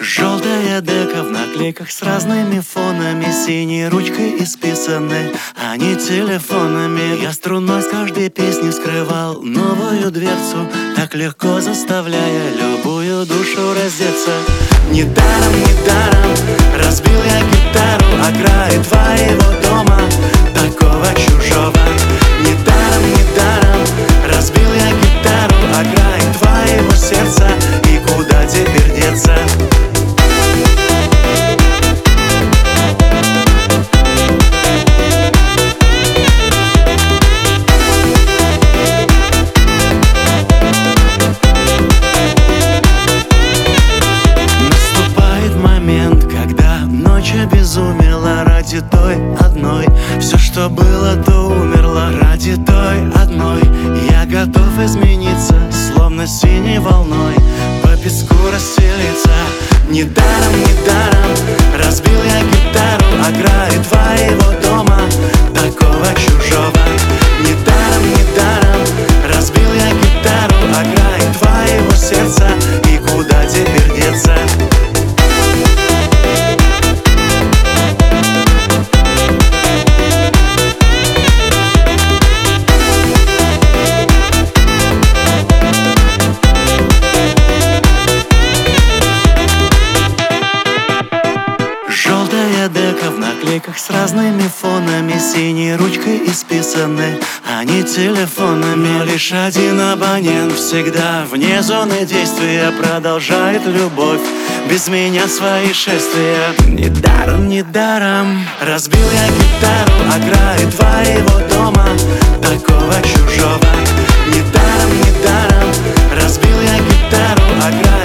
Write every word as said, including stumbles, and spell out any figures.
Желтая дека в наклейках с разными фонами, синей ручкой исписаны они телефонами. Я струной с каждой песни скрывал новую дверцу, так легко заставляя любую душу раздеться. Недаром, недаром разбил я гитару о край твоего дома, такого чужого. Недаром, недаром разбил я гитару о край твоего сердца, и куда теперь деться? Обезумела ради той одной. Все, что было, то умерло ради той одной. Я готов измениться, словно синей волной по песку расстелиться. Недаром, недаром разбил я гитару о край твоего дома, такого чужого. Недаром, недаром разбил я гитару о край твоего сердца, и куда теперь деться? Желтая дека в наклейках с разными фонами, синей ручкой исписаны они телефонами. Но лишь один абонент всегда вне зоны действия продолжает любовь без меня свои шествия. Недаром, недаром разбил я гитару о край твоего дома, такого чужого. Недаром, недаром разбил я гитару о край